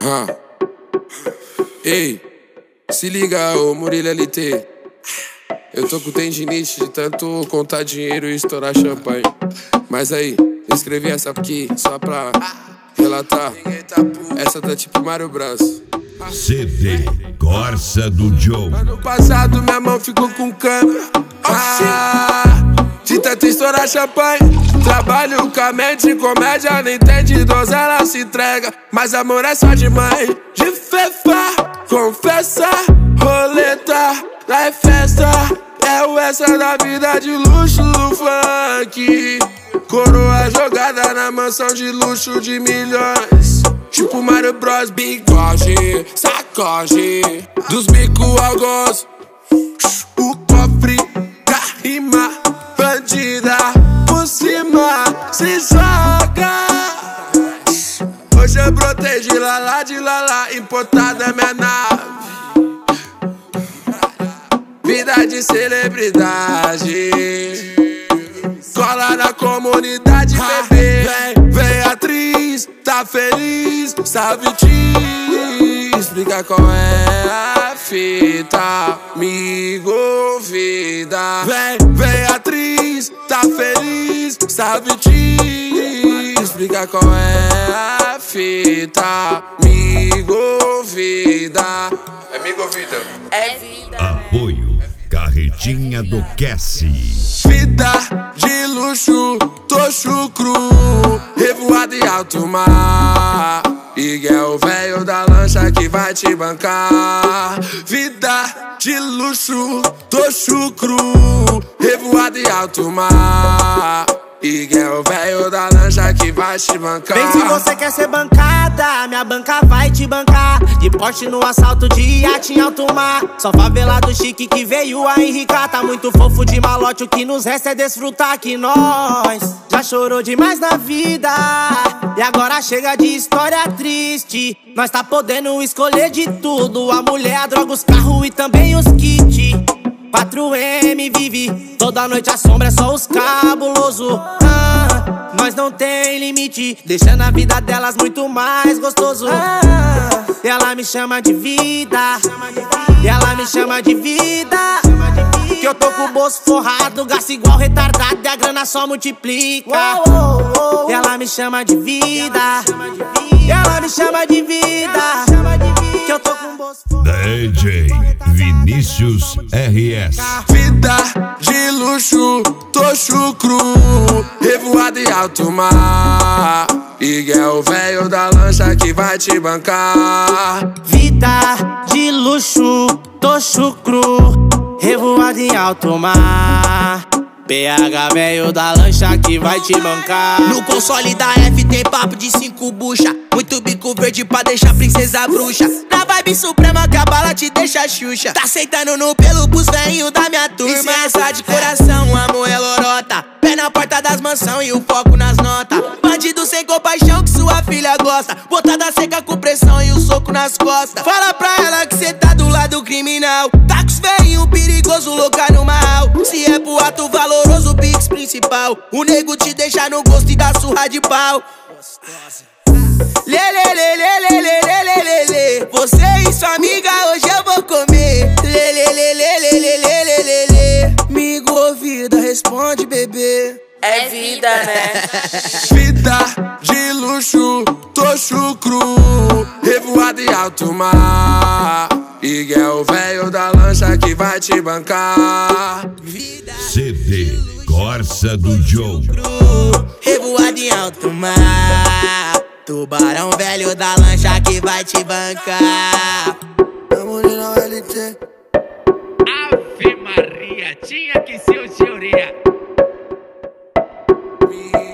Ah. Ei, se liga, ô Murilo LT. Eu tô com tendinite de tanto contar dinheiro e estourar champanhe. Mas aí, eu escrevi essa aqui só pra relatar. Essa tá tipo Mario Bros. CD Corsa do Joe. Ano passado minha mão ficou com câmera. De tanto estourar champanhe. Trabalho com a mente, comédia, não entende, donzela se entrega. Mas amor é só de mãe. De fefa, confessa, roleta, lá é festa. É o extra da vida de luxo do funk. Coroa jogada na mansão de luxo de milhões. Tipo Mario Bros, bigode, sacode. Dos bico ao gozo. O cofre, rima, bandida. Por cima, se joga. Hoje eu brotei de lala, importada é minha nave. Vida de celebridade. Cola na comunidade, bebê. Vem atriz, tá feliz, sabe te explicar qual é a fita. Me convida. Vem atriz, tá feliz, sabe te explicar qual é a fita. Me convida. É me convida. É vida. Apoio Carretinha do Cassi. Vida de luxo, tô chucro, revoado em alto mar. Miguel, velho da lancha que vai te bancar. Vida de luxo, tô chucro, revoado em alto mar. Miguel, velho da lancha que vai te bancar. Vem se você quer ser bancada, minha banca vai te bancar. De Porsche no assalto de iate em alto mar. Só favelado chique que veio a enricar. Tá muito fofo de malote, o que nos resta é desfrutar. Que nós já chorou demais na vida e agora chega de história triste. Nós tá podendo escolher de tudo: a mulher, a droga, os carros e também os kits. 4M vive, toda noite a sombra é só os cabuloso. Nós não tem limite, deixando a vida delas muito mais gostoso. E ela me chama de vida, e ela me chama de vida. Que eu tô com o bolso forrado, gasto igual retardado e a grana só multiplica. E ela me chama de vida, e ela me chama de vida. Que eu tô com o bolso forrado. DJ Vinícius RS. Vida de luxo, tô chucro, revoado em alto mar. Miguel, velho da lancha que vai te bancar. Vida de luxo, tô chucro, revoado em alto mar. PH velho da lancha que vai te bancar. No console da F tem papo de 5 bucha. Muito bico verde pra deixar princesa bruxa. Na vibe suprema que a bala te deixa xuxa. Tá aceitando no pelo pros velhinhos da minha turma. Licença de coração, amor é lorota. Pé na porta das mansão e o foco nas notas. Bandido sem compaixão que sua filha gosta. Botada seca com pressão e o soco nas costas. Fala pra ela que cê tá do lado criminal. Tá com os velhinhos perigoso, louca no mal. Se é pro ato valoroso, o Pix principal. O nego te deixa no gosto e dá surra de pau. Lê, lê, lê, lê, lê, lê, lê, lê, lê, lê. Você e sua amiga hoje eu vou comer. Lê, lê, lê, lê, lê, lê, lê, lê, lê, lê. Migo ouvida, responde, bebê. É vida, né? Vida de luxo, tô chucro, revoado em alto mar. Miguel, velho da lancha que vai te bancar. CD Corsa do Joe. Revoado em alto mar. Tubarão velho da lancha que vai te bancar. Murilo LT. Ave Maria, tinha que ser o senhoria.